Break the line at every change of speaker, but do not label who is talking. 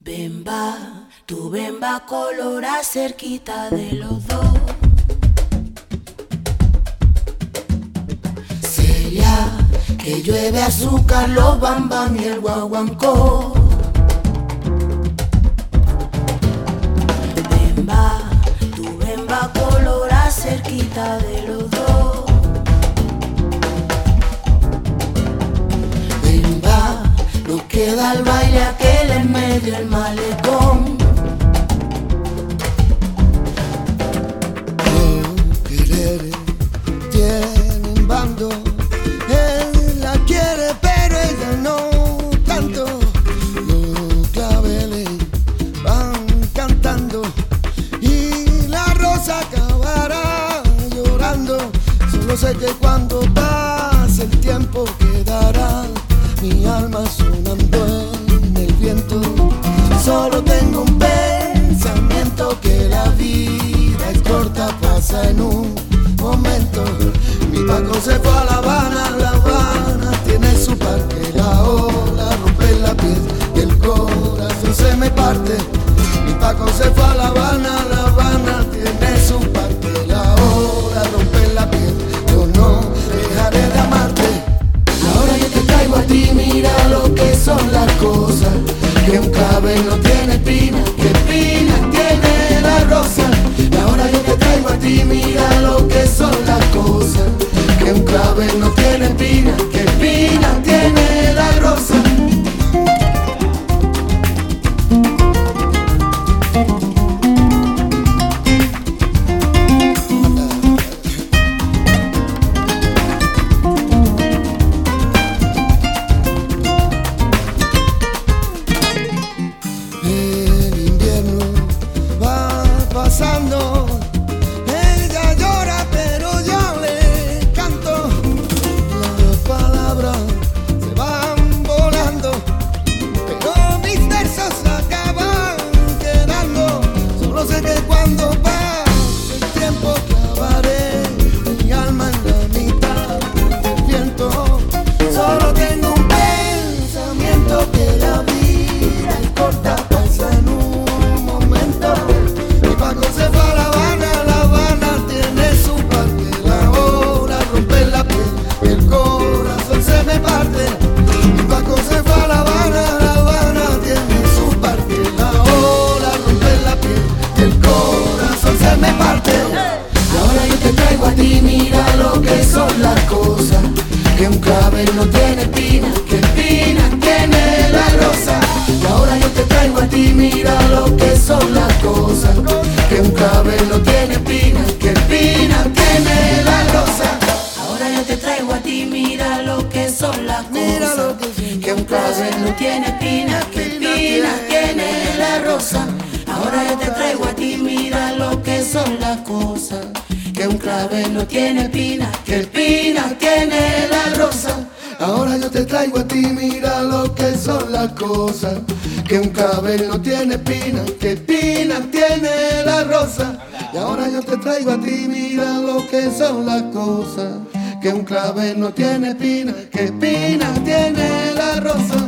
Bemba, tu bemba colora cerquita de los dos. Celia, que llueve azúcar, los bambam y el guaguancó. Bemba, tu bemba colora cerquita de los dos. Bemba, no queda el baile aquel en medio del malecón.
Los quereres tienen bando, él la quiere pero ella no tanto. Los claveles van cantando y la rosa acabará llorando. Solo sé que cuando pase el tiempo quedará mi alma sonando en el viento. Solo tengo un pensamiento, que la vida es corta, pasa en un momento. Mi Paco se fue a La Habana tiene su parque. La ola rompe la piel y el corazón se me parte. Mi Paco se fue a La Habana tiene su parque. La ola rompe la piel, yo no dejaré de amarte. Ahora yo te traigo a ti, mira lo que son las cosas. Que un clavel no tiene espina, que espina tiene la rosa. Y ahora yo te traigo a ti, mira lo que son las cosas. Que un clavel no tiene espina, que espina tiene la rosa. El invierno va pasando, ella llora pero yo le canto. Las palabras se van volando, pero mis versos acaban quedando. Solo sé que cuando pase el tiempo clavaré mi alma en la mitad del viento. Solo tengo un pensamiento, que la vida es corta, pasa en un momento. Mi Paco se fue a La Habana tiene su parque. La ola rompe la piel y el corazón se me parte. Mi Paco se fue a La Habana tiene su parque. La ola rompe la piel y el corazón se me parte. Y ahora yo te traigo a ti, mira lo que son las cosas. Que un clavel no tiene espina, que espina tiene la rosa. Y ahora yo te traigo a ti, mira lo que son las cosas. Que un clavel no tiene espina, que espina tiene la rosa.
Ahora yo te traigo a ti, mira lo que son las
Mira
cosas.
lo que son
Que un
las cosas.
clavel no tiene espina, que espina tiene la rosa. Ahora yo te traigo a ti, mira lo que son las cosas. Que un clavel no tiene espina, que espina tiene la rosa.
Ahora yo te traigo a ti, mira lo que son las cosas. Que un clavel no tiene espina, que espina tiene la rosa. Y ahora yo te traigo a ti, mira lo que son las cosas. Que un clavel no tiene espina, que espina tiene la rosa.